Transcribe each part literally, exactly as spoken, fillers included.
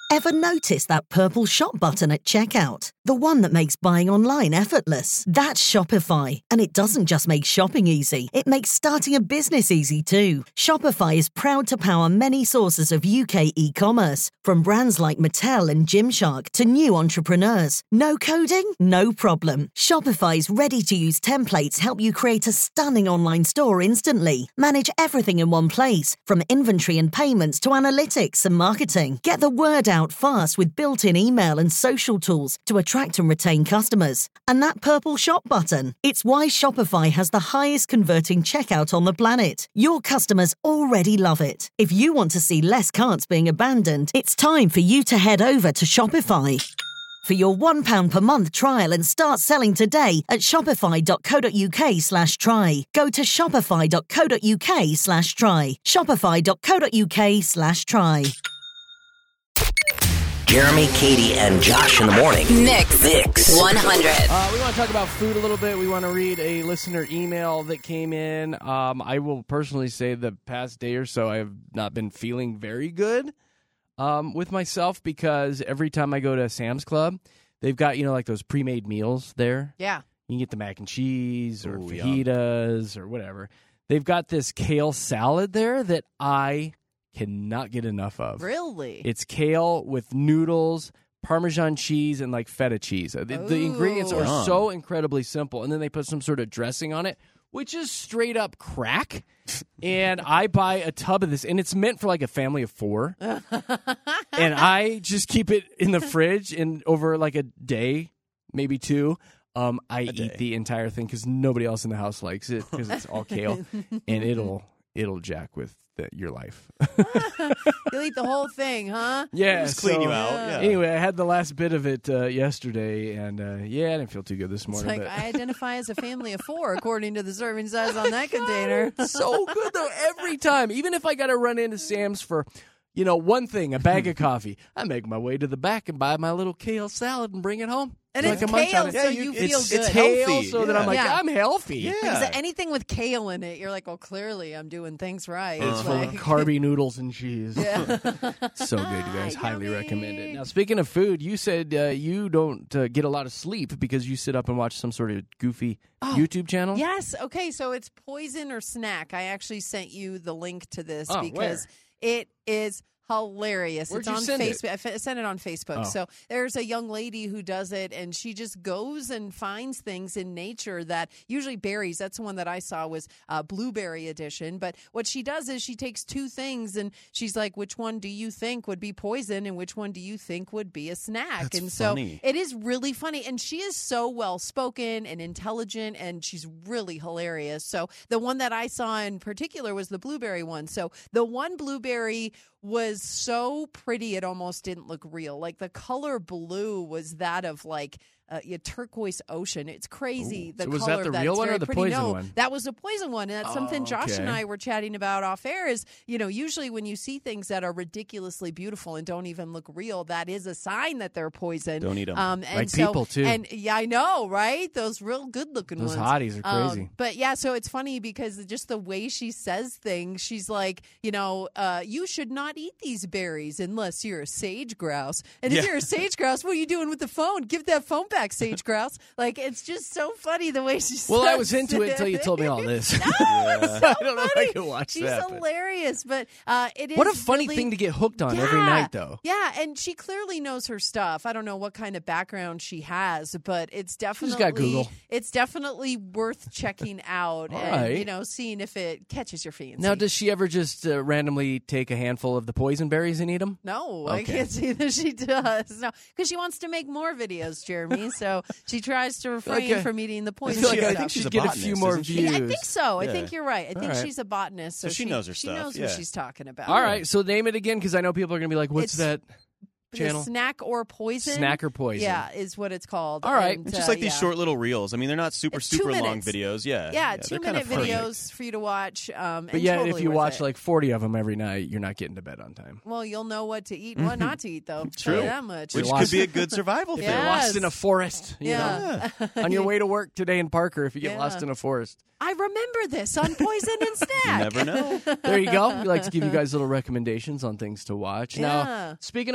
Ever notice that purple shop button at checkout? The one that makes buying online effortless. That's Shopify. And it doesn't just make shopping easy, it makes starting a business easy too. Shopify is proud to power many sources of U K e-commerce, from brands like Mattel and Gymshark to new entrepreneurs. No coding? No problem. Shopify's ready-to-use templates help you create a stunning online store instantly. Manage everything in one place, from inventory and payments to analytics and marketing. Get the word out fast with built-in email and social tools to attract and retain customers. And that purple shop button, it's why Shopify has the highest converting checkout on the planet. Your customers already love it. If you want to see less carts being abandoned, it's time for you to head over to Shopify. For your one pound per month trial and start selling today at shopify.co.uk slash try. Go to shopify.co.uk slash try. Shopify.co.uk slash try. Jeremy, Katie, and Josh in the morning. Mix. Mix. one hundred. Uh, we want to talk about food a little bit. We want to read a listener email that came in. Um, I will personally say the past day or so I have not been feeling very good um, with myself because every time I go to Sam's Club, they've got, you know, like those pre-made meals there. Yeah. You can get the mac and cheese or Ooh, fajitas or whatever. They've got this kale salad there that I cannot get enough of. Really? It's kale with noodles, Parmesan cheese, and like feta cheese. The, the ingredients are Yum. so incredibly simple. And then they put some sort of dressing on it, which is straight up crack. And I buy a tub of this, and it's meant for like a family of four. And I just keep it in the fridge, and over like a day, maybe two, um, I day. eat the entire thing because nobody else in the house likes it because it's all kale, and it'll it'll jack with the, your life. You'll eat the whole thing, huh? Yeah, Just clean so- you out. Yeah. Anyway, I had the last bit of it uh, yesterday, and uh, yeah, I didn't feel too good this It's morning. like but I identify as a family of four, according to the serving size on that container. so good though every time. Even if I got to run into Sam's for, you know, one thing, a bag of coffee, I make my way to the back and buy my little kale salad and bring it home. And So I it's can munch on kale, it. so Yeah, you, you- feel it's- good. it's Kale, healthy, so that I'm like, yeah. I'm healthy. Yeah. Because anything with kale in it, you're like, well, clearly I'm doing things right. It's full Like- of carby noodles and cheese. Yeah. So good, you guys. Highly Yummy. recommend it. Now, speaking of food, you said uh, you don't uh, get a lot of sleep because you sit up and watch some sort of goofy YouTube channel. Yes. Okay. So it's Poison or Snack. I actually sent you the link to this Oh, because it is hilarious. Where'd it's you on send it? Facebook. I f- sent it on Facebook. Oh. So there's a young lady who does it, and she just goes and finds things in nature that usually berries. That's the one that I saw was uh, blueberry edition. But what she does is she takes two things, and she's like, "Which one do you think would be poison, and which one do you think would be a snack?" That's and so funny. it is really funny, and she is so well spoken and intelligent, and she's really hilarious. So the one that I saw in particular was the blueberry one. So the one blueberry was so pretty it almost didn't look real. Like the color blue was that of like uh, a turquoise ocean. It's crazy. Ooh. The So was color that the of that. real It's one or very the pretty. poison No, one? that was the poison one. And that's something Oh, Josh and okay. I were chatting about off air is, you know, usually when you see things that are ridiculously beautiful and don't even look real, that is a sign that they're poison. Don't eat 'em. Um, and Like so, people, too. And yeah, I know, right? Those real good looking Those ones. hotties are crazy. Um, but yeah, so it's funny because just the way she says things, she's like, you know, uh, you should not eat these berries unless you're a sage grouse. And if Yeah. you're a sage grouse, what are you doing with the phone? Give that phone back, sage grouse. Like, it's just so funny the way she says Well, I was into it until you told me all this. No, it's so I don't know if I funny. can watch She's that, but- hilarious, but uh, it is What a funny really- thing to get hooked on every Yeah. night, though. Yeah, and she clearly knows her stuff. I don't know what kind of background she has, but it's definitely got Google. It's definitely worth checking out All and right. you know seeing if it catches your fancy. Now, does she ever just uh, randomly take a handful of the poison berries and eat them? No, I Okay. can't see that she does. No, because she wants to make more videos, Jeremy. So she tries to refrain Okay. from eating the I poison. feel like She- I I stuff. think she's should a get a few botanist, more isn't she? views. Yeah, I think so. I Yeah. think you're right. I think All right. she's a botanist, so, So she knows her She stuff, knows yeah. what she's talking about. All right, so name it again because I know people are going to be like, what's It's- that The channel? snack or poison. Snack or poison. Yeah, is what it's called. All right. And, It's just uh, like these yeah. short little reels. I mean, they're not super, It's two super long minutes. videos. Yeah. Yeah, they're two kinda minute perfect. videos for you to watch. Um, But and yet, totally if you worth watch it. like forty of them every night, you're not getting to bed on time. well, you'll know what to eat and what not to eat, though. Tell True. you that much. Which You're could lost- be a good survival If thing. you're Yes. lost in a forest, you yeah. know, on your way to work today in Parker, if you get Yeah. lost in a forest. I remember this on Poison and Snack. You never know. There you go. We like to give you guys little recommendations on things to watch. Yeah. Now, speaking of food, we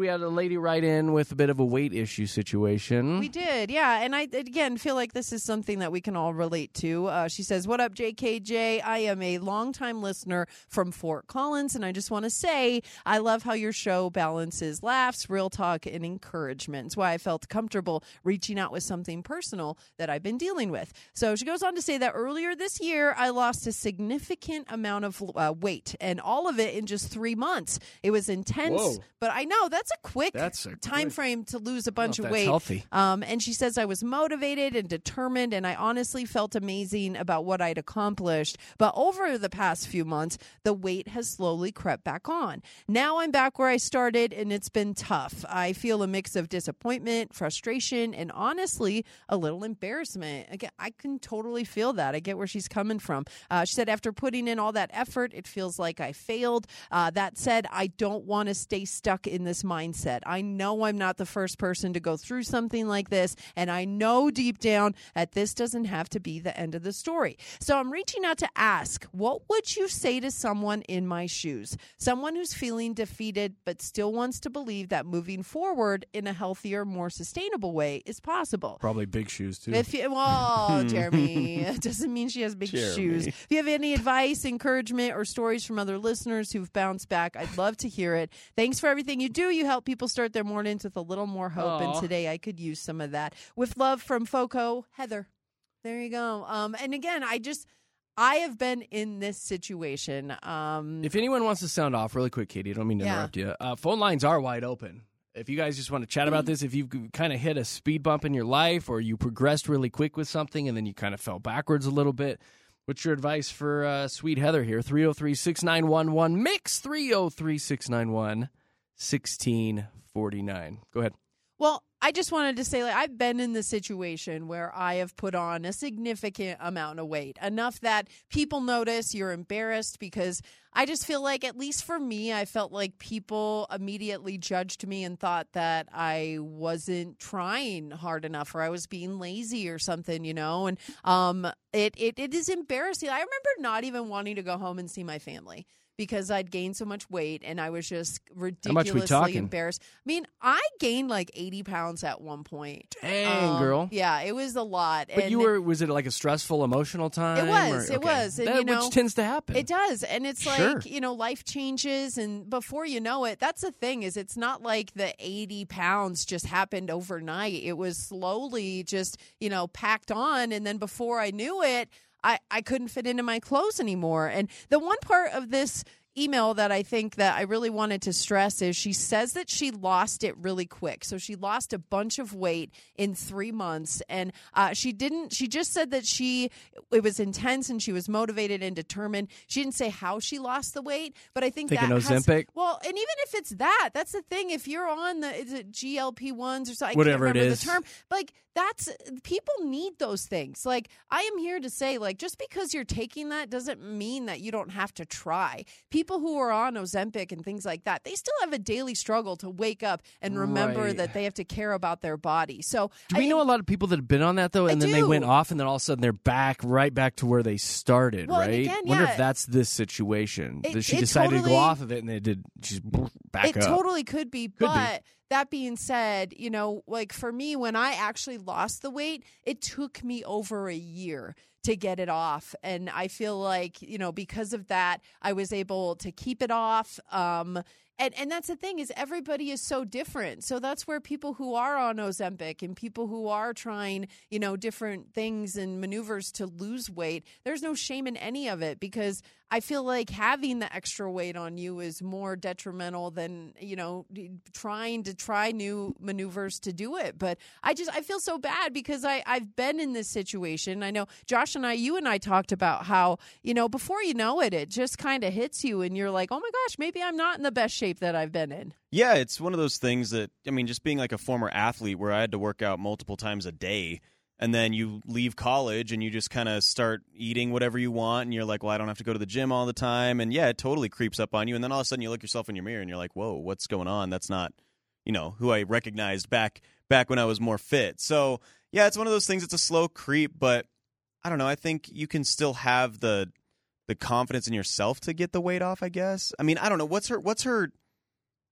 we had a lady write in with a bit of a weight issue situation. We did, yeah. And I, again, feel like this is something that we can all relate to. Uh, she says, what up, J K J? I am a longtime listener from Fort Collins, and I just want to say I love how your show balances laughs, real talk, and encouragement. It's why I felt comfortable reaching out with something personal that I've been dealing with. So she goes on to say that earlier this year, I lost a significant amount of uh, weight, and all of it in just three months. It was intense, Whoa. but I know that's a quick That's a time quick- frame to lose a bunch I of don't know if weight. that's healthy. Um, and she says, I was motivated and determined, and I honestly felt amazing about what I'd accomplished. But over the past few months, the weight has slowly crept back on. Now I'm back where I started, and it's been tough. I feel a mix of disappointment, frustration, and honestly, a little embarrassment. Again, I can totally feel that. I get where she's coming from. Uh, she said, after putting in all that effort, it feels like I failed. Uh, that said, I don't want to stay stuck in this mindset. I know I'm not the first person to go through something like this, and I know deep down that this doesn't have to be the end of the story. So I'm reaching out to ask, what would you say to someone in my shoes? Someone who's feeling defeated but still wants to believe that moving forward in a healthier, more sustainable way is possible. Probably big shoes, too. If you, well, Jeremy, it doesn't mean she has big Jeremy. shoes. If you have any advice, encouragement, or stories from other listeners who've bounced back, I'd love to hear it. Thanks for everything you do. You help people start their mornings with a little more hope, Aw. and today I could use some of that. With love from Foco, Heather. There you go. Um, and again, I just, I have been in this situation. Um, If anyone wants to sound off really quick, Katie, I don't mean to Yeah. interrupt you. Uh, phone lines are wide open. If you guys just want to chat about this, if you've kind of hit a speed bump in your life or you progressed really quick with something and then you kind of fell backwards a little bit, what's your advice for uh, sweet Heather here? three oh three, six nine one one, mix three oh three, six nine one, one six four nine. Go ahead. Well, I just wanted to say, like, I've been in the situation where I have put on a significant amount of weight, enough that people notice, you're embarrassed, because I just feel like, at least for me, I felt like people immediately judged me and thought that I wasn't trying hard enough, or I was being lazy or something, you know, and um, it, it, it is embarrassing. I remember not even wanting to go home and see my family, because I'd gained so much weight and I was just ridiculously talking? embarrassed. I mean, I gained like eighty pounds at one point. Dang, Um, girl. Yeah, it was a lot. But and you were, was it like a stressful, emotional time? It was, or- it okay. was, and, That- you know, which tends to happen. It does. And it's Sure. like, you know, life changes, and before you know it, that's the thing, is it's not like the eighty pounds just happened overnight. It was slowly just, you know, packed on, and then before I knew it, I, I couldn't fit into my clothes anymore. And the one part of this email that I think that I really wanted to stress is she says that she lost it really quick. So she lost a bunch of weight in three months. And uh, she didn't, she just said that she, it was intense and she was motivated and determined. She didn't say how she lost the weight, but I think Taking that has, Ozempic? well, and even if it's that, that's the thing. If you're on the, is it G L P ones or something? Whatever I it can't remember is. the term. Like, that's, people need those things. Like, I am here to say, like, just because you're taking that doesn't mean that you don't have to try. People who are on Ozempic and things like that, they still have a daily struggle to wake up and remember Right. that they have to care about their body. So Do we I, know a lot of people that have been on that, though, and I then they do. went off, and then all of a sudden they're back, right back to where they started, Well, and right? again, Wonder yeah. if that's this situation. It- that she it decided to totally- go off of it, and they did she's back it up. totally could be, Could be. but that being said, you know, like for me, when I actually lost the weight, it took me over a year to get it off. And I feel like, you know, because of that, I was able to keep it off. Um, and, and that's the thing, is everybody is so different. So that's where people who are on Ozempic and people who are trying, you know, different things and maneuvers to lose weight, there's no shame in any of it, because I feel like having the extra weight on you is more detrimental than, you know, trying to try new maneuvers to do it. But I just, I feel so bad because I, I've been in this situation. I know Josh and I, you and I talked about how, you know, before you know it, it just kind of hits you and you're like, oh my gosh, maybe I'm not in the best shape that I've been in. Yeah, it's one of those things that, I mean, just being like a former athlete where I had to work out multiple times a day, and then you leave college and you just kind of start eating whatever you want, and you're like, well, I don't have to go to the gym all the time. And yeah, it totally creeps up on you. And then all of a sudden you look yourself in your mirror and you're like, whoa, what's going on? That's not, you know, who I recognized back back when I was more fit. So yeah, it's one of those things. It's a slow creep, but I don't know. I think you can still have the the confidence in yourself to get the weight off, I guess. I mean, I don't know. What's her, what's her,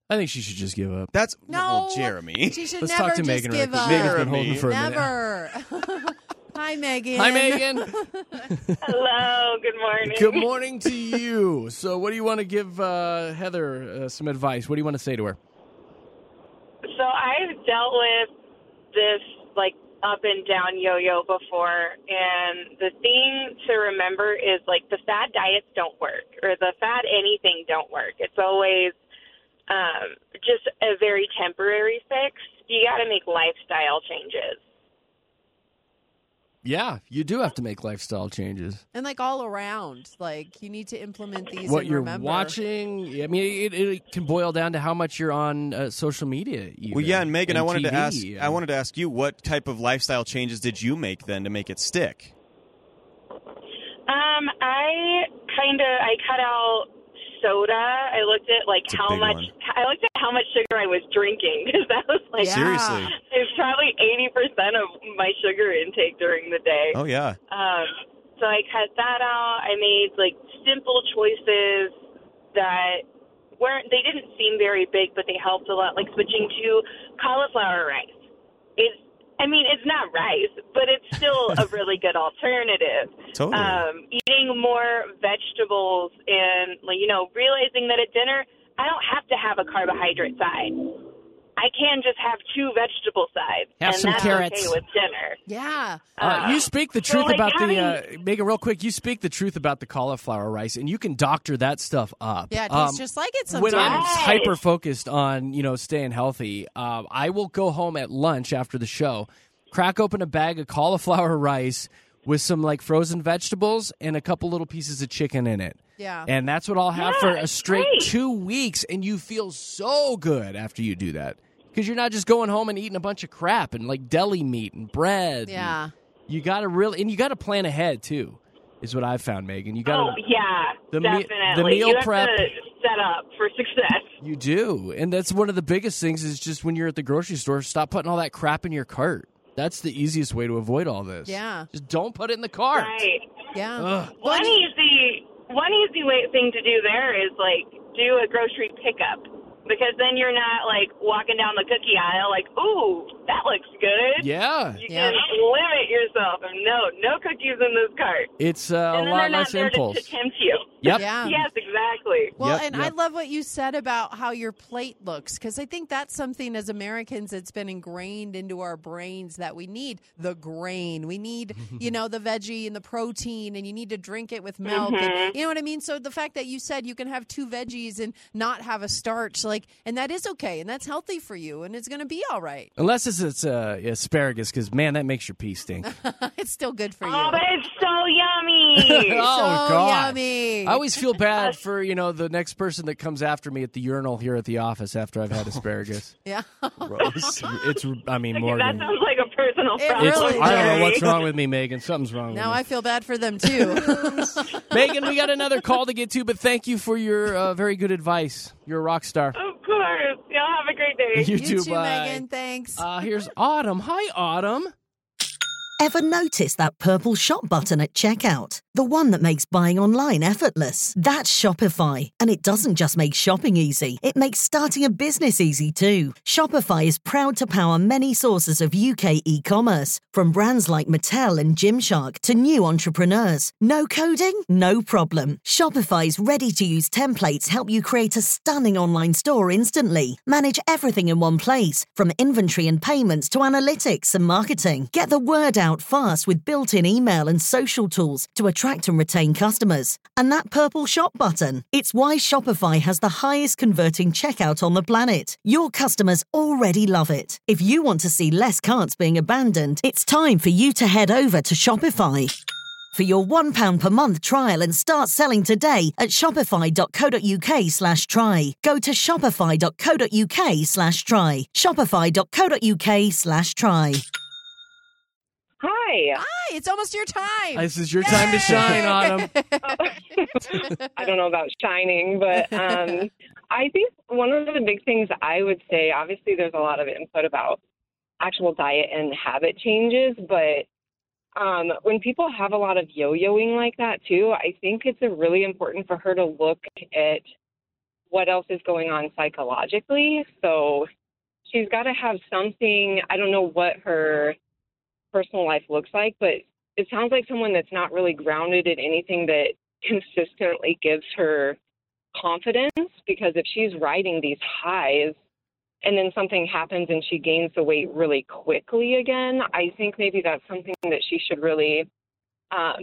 I think she should just give up. That's No, well, Jeremy. She should Let's never talk to just Megan right give quick. up. Megan's been holding for a minute. Never. Hi, Megan. Hi, Megan. Hello, good morning. Good morning to you. So, what do you want to give uh, Heather uh, some advice? What do you want to say to her? So I've dealt with this like up and down yo-yo before, and the thing to remember is like the fad diets don't work, or the fad anything don't work. It's always um, just a very temporary fix. You got to make lifestyle changes. Yeah, you do have to make lifestyle changes. And like all around, like you need to implement these. What and you're remember. watching, I mean, it, it can boil down to how much you're on uh, social media. Even, Well, yeah, and Megan, I wanted T V. to ask. I wanted to ask you, what type of lifestyle changes did you make then to make it stick? Um, I kind of I cut out soda. I looked at like That's a how big much one. I looked at how much sugar I was drinking, because that was like Yeah. Seriously? it's probably eighty percent of my sugar intake during the day. Oh yeah. Um, so I cut that out. I made like simple choices that weren't, they didn't seem very big, but they helped a lot, like switching to cauliflower rice. It's, I mean, it's not rice, but it's still a really good alternative. Totally. Um, eating more vegetables and, like, you know, realizing that at dinner, I don't have to have a carbohydrate side. I can just have two vegetable sides. Have and some that's carrots. okay with dinner. Yeah. Uh, you speak the so, truth like, about having- the uh, Megan. Real quick, you speak the truth about the cauliflower rice, and you can doctor that stuff up. Yeah, it tastes Um, just like it When sometimes. I'm Yes. hyper focused on you know staying healthy, uh, I will go home at lunch after the show, crack open a bag of cauliflower rice with some like frozen vegetables and a couple little pieces of chicken in it. Yeah. And that's what I'll have Yeah, for a it's straight great. two weeks, and you feel so good after you do that. Because you're not just going home and eating a bunch of crap and like deli meat and bread. Yeah. And you got to really, and you got to plan ahead too, is what I've found, Megan. You got Oh, to, yeah, the me- definitely. the meal you have prep- to set up for success. you do. And that's one of the biggest things is just when you're at the grocery store, stop putting all that crap in your cart. That's the easiest way to avoid all this. Yeah. Just don't put it in the cart. Right. Yeah. Ugh. One easy, one easy way thing to do there is like do a grocery pickup, because then you're not like walking down the cookie aisle like, ooh, that looks good. Yeah. You Yeah. can limit yourself and no, no cookies in this cart. It's uh, a and then lot they're not less there to, impulse. to tempt you. Yep. Yeah. Yes, exactly. Well, Yep, and yep. I love what you said about how your plate looks, because I think that's something as Americans that's been ingrained into our brains that we need the grain. We need, you know, the veggie and the protein, and you need to drink it with milk. And, you know what I mean? So the fact that you said you can have two veggies and not have a starch, like, and that is okay, and that's healthy for you, and it's going to be all right. Unless it's, it's uh, asparagus, because, man, that makes your pee stink. It's still good for you. Oh, but it's so yummy. Oh, so God. yummy. I always feel bad for, you know, the next person that comes after me at the urinal here at the office after I've had asparagus. yeah. It's, it's I mean, that Morgan. sounds like a personal It problem. It's, really I don't know does. what's wrong with me, Megan. Something's wrong with Now me. I feel bad for them, too. Megan, we got another call to get to, but thank you for your uh, very good advice. You're a rock star. Of course. Y'all have a great day. You, you too, too, bye. Megan. Thanks. Uh, here's Autumn. Hi, Autumn. Ever notice that purple shop button at checkout? The one that makes buying online effortless. That's Shopify. And it doesn't just make shopping easy, it makes starting a business easy too. Shopify is proud to power many sources of U K e-commerce, from brands like Mattel and Gymshark to new entrepreneurs. No coding? No problem. Shopify's ready-to-use templates help you create a stunning online store instantly. Manage everything in one place, from inventory and payments to analytics and marketing. Get the word out fast with built-in email and social tools to attract and retain customers. And that purple shop button, it's why Shopify has the highest converting checkout on the planet. Your customers already love it. If you want to see less carts being abandoned, it's time for you to head over to Shopify. For your one pound per month trial and start selling today at shopify.co.uk slash try. Go to shopify.co.uk slash try. Shopify.co.uk slash try. Hi. Hi, it's almost your time. This is your time to shine, Autumn. I don't know about shining, but um, I think one of the big things I would say, obviously there's a lot of input about actual diet and habit changes, but um, when people have a lot of yo-yoing like that too, I think it's a really important for her to look at what else is going on psychologically. So she's got to have something. I don't know what her personal life looks like, but it sounds like someone that's not really grounded in anything that consistently gives her confidence, because if she's riding these highs and then something happens and she gains the weight really quickly again, I think maybe that's something that she should really um,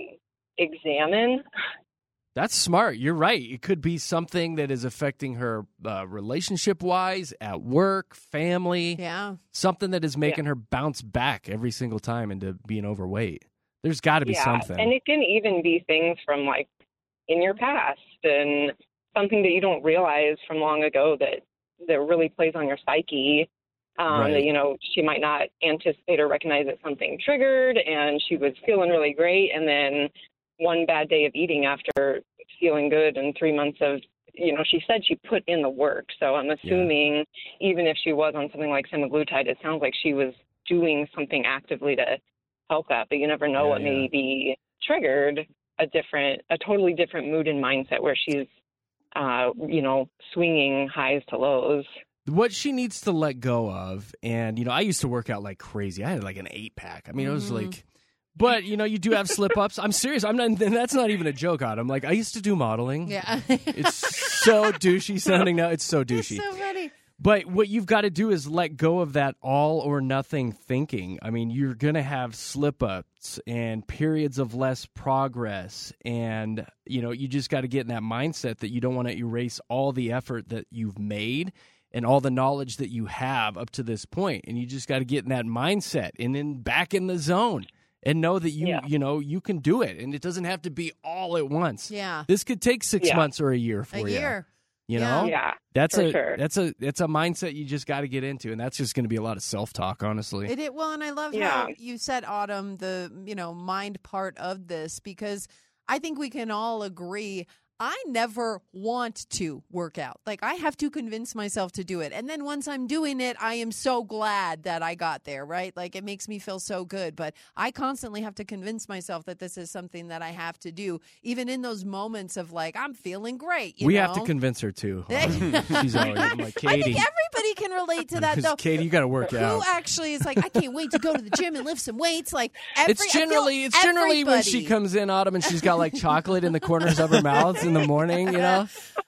examine. That's smart. You're right. It could be something that is affecting her uh, relationship-wise, at work, family. Yeah. Something that is making Yeah. her bounce back every single time into being overweight. There's got to be Yeah, something. and it can even be things from like in your past and something that you don't realize from long ago that that really plays on your psyche. Um, Right. That, you know, she might not anticipate or recognize that something triggered, and she was feeling really great, and then one bad day of eating after feeling good and three months of, you know, she said she put in the work. So I'm assuming even if she was on something like semaglutide, it sounds like she was doing something actively to help that, but you never know Yeah, what yeah. may be triggered a different, a totally different mood and mindset where she's, uh, you know, swinging highs to lows. What she needs to let go of, and, you know, I used to work out like crazy. I had like an eight-pack. I mean, it was Mhm. like... But, you know, you do have slip-ups. I'm serious. I'm not, and that's not even a joke on him. Like, I used to do modeling. Yeah. It's so douchey sounding now. It's so It's douchey. so funny. But what you've got to do is let go of that all or nothing thinking. I mean, you're going to have slip-ups and periods of less progress. And, you know, you just got to get in that mindset that you don't want to erase all the effort that you've made and all the knowledge that you have up to this point. And you just got to get in that mindset and then back in the zone. And know that you, Yeah. you know, you can do it, and it doesn't have to be all at once. Yeah. This could take six Yeah. months or a year for A you. year. You Yeah. know, Yeah, that's for a sure. that's a that's a mindset you just got to get into, and that's just going to be a lot of self talk, honestly. It, it well, and I love Yeah. how you said, Autumn, the you know mind part of this, because I think we can all agree. I never want to work out. Like, I have to convince myself to do it. And then once I'm doing it, I am so glad that I got there, right? Like, it makes me feel so good. But I constantly have to convince myself that this is something that I have to do, even in those moments of, like, I'm feeling great. You we know? have to convince her, too. She's always I'm like, I Katie. think everybody can relate to that, 'Cause though. Katie, you got to work Who out. actually is like, I can't wait to go to the gym and lift some weights. Like, every, It's I feel generally it's generally when she everybody- comes in, Autumn, and she's got like chocolate in the corners of her mouth in the morning, you know?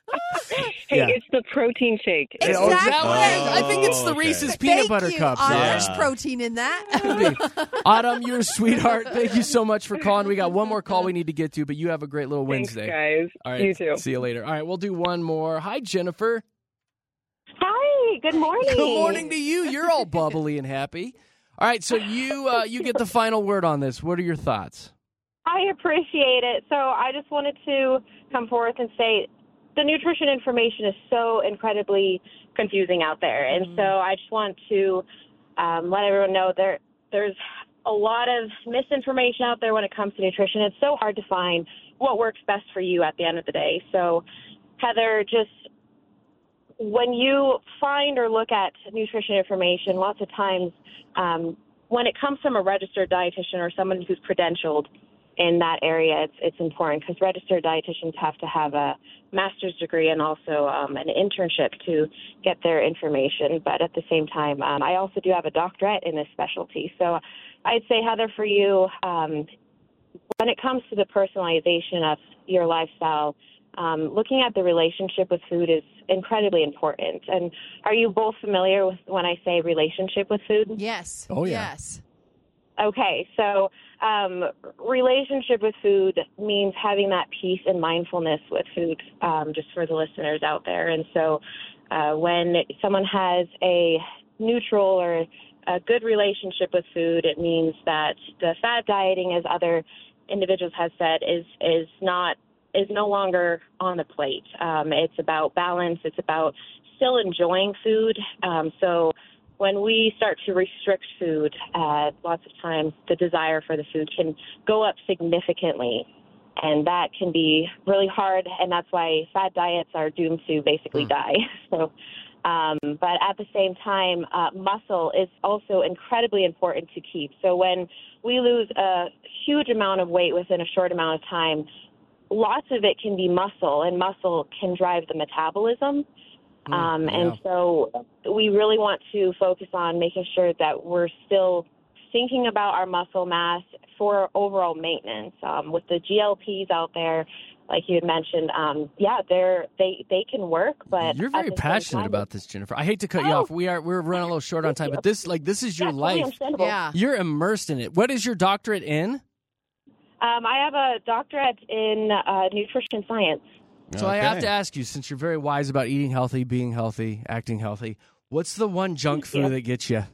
Hey, Yeah. it's the protein shake. Oh, is that Exactly. what it is? I think it's the Oh, Reese's okay. peanut Thank butter you. cups. Autumn, Yeah. There's protein in that. Autumn, you're a sweetheart. Thank you so much for calling. We got one more call we need to get to, but you have a great little Thanks, Wednesday. guys. All right. You too. See you later. All right, we'll do one more. Hi, Jennifer. Hi, good morning. Good morning to you. You're all bubbly and happy. All right, so you uh, you get the final word on this. What are your thoughts? I appreciate it. So I just wanted to come forth and say the nutrition information is so incredibly confusing out there. And so I just want to um, let everyone know there there's a lot of misinformation out there when it comes to nutrition. It's so hard to find what works best for you at the end of the day. So, Heather, just when you find or look at nutrition information, lots of times um, when it comes from a registered dietitian or someone who's credentialed in that area, it's it's important because registered dietitians have to have a master's degree and also um, an internship to get their information. But at the same time, um, I also do have a doctorate in this specialty. So I'd say, Heather, for you, um, when it comes to the personalization of your lifestyle, um, looking at the relationship with food is incredibly important. And are you both familiar with when I say relationship with food? Yes. Oh, yeah. Yes. Okay, so um, relationship with food means having that peace and mindfulness with food, um, just for the listeners out there. And so uh, when someone has a neutral or a good relationship with food, it means that the fad dieting, as other individuals have said, is is not is no longer on the plate. Um, it's about balance. It's about still enjoying food. Um, so when we start to restrict food, uh, lots of times the desire for the food can go up significantly. And that can be really hard, and that's why fad diets are doomed to basically Mm. die. So, um, but at the same time, uh, muscle is also incredibly important to keep. So when we lose a huge amount of weight within a short amount of time, lots of it can be muscle, and muscle can drive the metabolism. Mm, um, yeah. And so we really want to focus on making sure that we're still thinking about our muscle mass for overall maintenance. Um, with the G L Ps out there, like you had mentioned, um, yeah, they're they they can work, but You're at very the same passionate time- about this, Jennifer. I hate to cut you Oh. off. We are we're running a little short on time, but this like this is your Yeah, totally life. understandable. Yeah. You're immersed in it. What is your doctorate in? Um, I have a doctorate in uh, nutrition science. So I have Okay. to ask you, since you're very wise about eating healthy, being healthy, acting healthy, what's the one junk food Yeah. that gets you?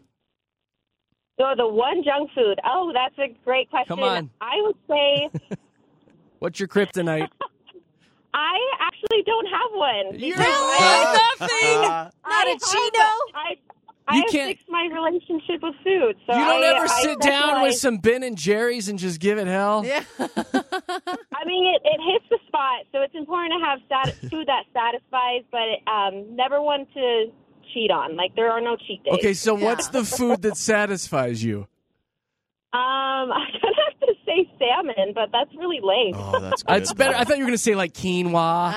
So the one junk food. Oh, that's a great question. Come on. I would say What's your kryptonite? I actually don't have one. You're because really I- nothing. Not I a have- Cheeto? I, I You have can't- fixed my relationship with food. So You don't I, ever I sit down with specialize- some Ben and Jerry's and just give it hell? Yeah. I mean, it, it hits the spot, so it's important to have sati- food that satisfies, but um, never one to cheat on. Like, there are no cheat days. Okay, so Yeah. what's the food that satisfies you? Um, I'm going to have to say salmon, but that's really lame. Oh, that's good. It's better. though. I thought you were going to say like quinoa.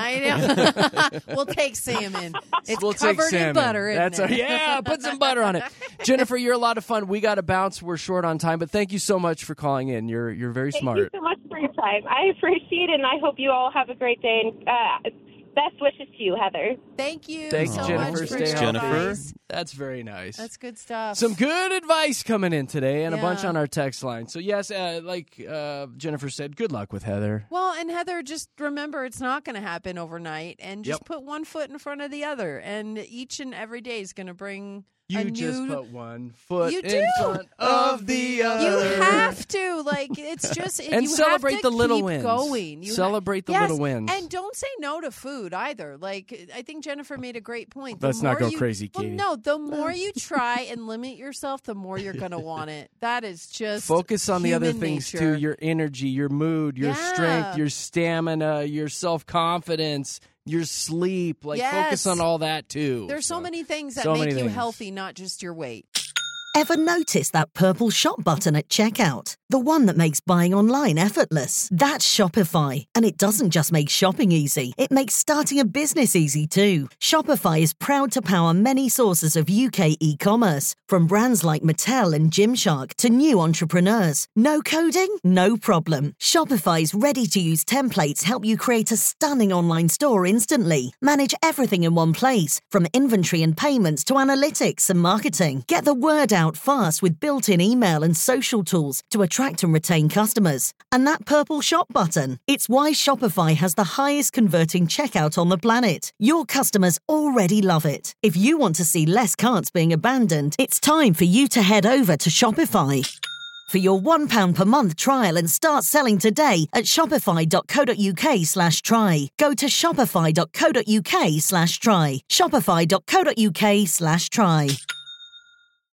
I know. We'll take salmon. It's We'll take covered salmon. in butter, isn't That's it? a- yeah, put some butter on it. Jennifer, you're a lot of fun. We got to bounce. We're short on time, but thank you so much for calling in. You're you're very Thank smart. you so much for your time. I appreciate it, and I hope you all have a great day. And uh, best wishes to you, Heather. Thank you Thanks, so Jennifer. much for Stay your healthy. Jennifer. advice. That's very nice. That's good stuff. Some good advice coming in today, and a bunch Yeah. on our text line. So yes, uh, like uh, Jennifer said, good luck with Heather. Well, and Heather, just remember it's not going to happen overnight, and just Yep. put one foot in front of the other, and each and every day is going to bring You a just new. put one foot You in do. front of the other. You have to like it's just And you celebrate have to the little keep wins. Going. You ha- Celebrate the Yes, little wins. and don't say no to food either. Like I think Jennifer made a great point. The Let's not more go you- crazy, well, Katie. no, the more you try and limit yourself, the more you're going to want it. That is just Focus on the other human things nature. too: your energy, your mood, your Yeah. strength, your stamina, your self confidence, your sleep. Like Yes. focus on all that too. There's so many things that so make many you things. healthy, not just your weight. Ever notice that purple shop button at checkout? The one that makes buying online effortless. That's Shopify. And it doesn't just make shopping easy, it makes starting a business easy too. Shopify is proud to power many sources of U K e-commerce, from brands like Mattel and Gymshark to new entrepreneurs. No coding? No problem. Shopify's ready-to-use templates help you create a stunning online store instantly. Manage everything in one place, from inventory and payments to analytics and marketing. Get the word out fast with built-in email and social tools to attract and retain customers. And that purple shop button, it's why Shopify has the highest converting checkout on the planet. Your customers already love it. If you want to see less carts being abandoned, it's time for you to head over to Shopify. For your one pound per month trial and start selling today at shopify.co.uk slash try. Go to shopify.co.uk slash try. Shopify.co.uk slash try.